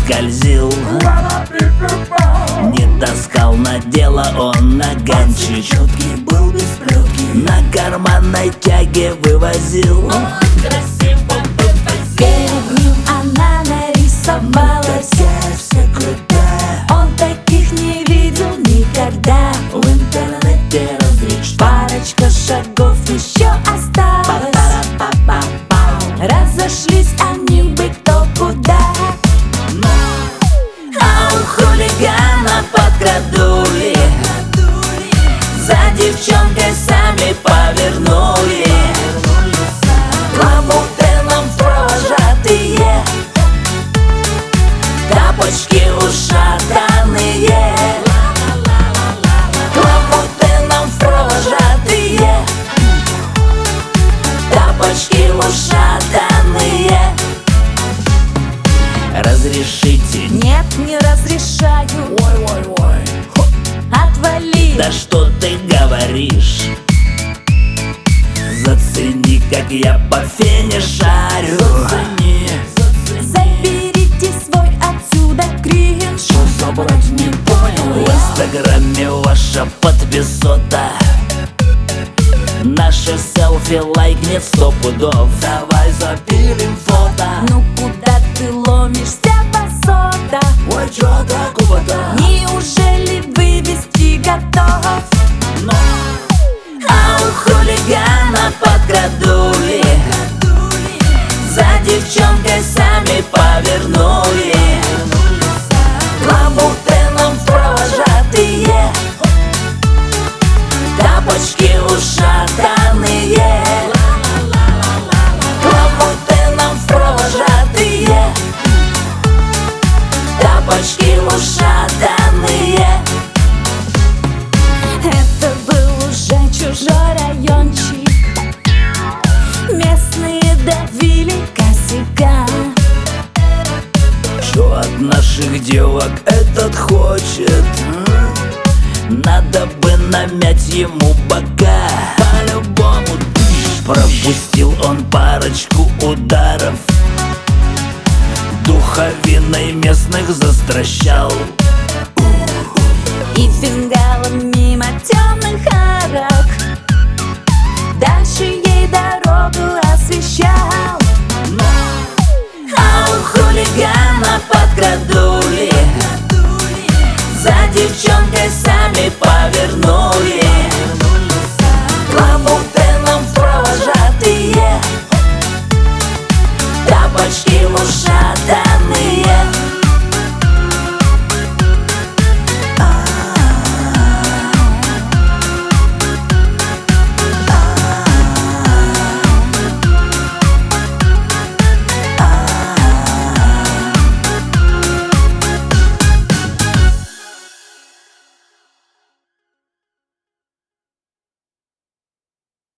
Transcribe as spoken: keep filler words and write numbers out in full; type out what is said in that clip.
скользил, не таскал на дело он наганчик, четкий был без плетки, на карманной тяге вывозил. Перед ним она нарисовалась, такая вся крутая, он таких не видел никогда. в интернете разречь. Парочка шагов еще осталось, разошлись они бы кто куда. А у хулигана подкрадули, за девчонкой сами повернули. Лабутеном провожатые, тапочки ушатанные. Лабутеном провожатые, тапочки ушатанные. Разрешите? Нет, не разрешаю, Ой, ой, ой, отвали. Да что ты говоришь? Зацени, как я по фене шарю. зацени, Заберите свой отсюда кринж. что забрать не понял В я. инстаграме ваша подписота, наше селфи лайкнет сто пудов. Давай запилим фото. Ну куда ты ломишься, басота? Ой, чё так куда? Неужели вывести готов? А у хулигана подкрадули, за девчонкой сами повернули. Лабутеном провожатые, тапочки ушатанные. Лабутеном провожатые, тапочки ушатанные. Это был уже чужой райончик, местные давили косяка. Что от наших девок этот хочет? м? Надо бы намять ему бока. По-любому пропустил он парочку ударов, духовиной местных застращал. И фингалом мимо темных арок дальше ей дорогу освещал. А у хулигана подкрадули, за девчонкой сами повернули. Лабутеном провожатые, тапочки в ушах.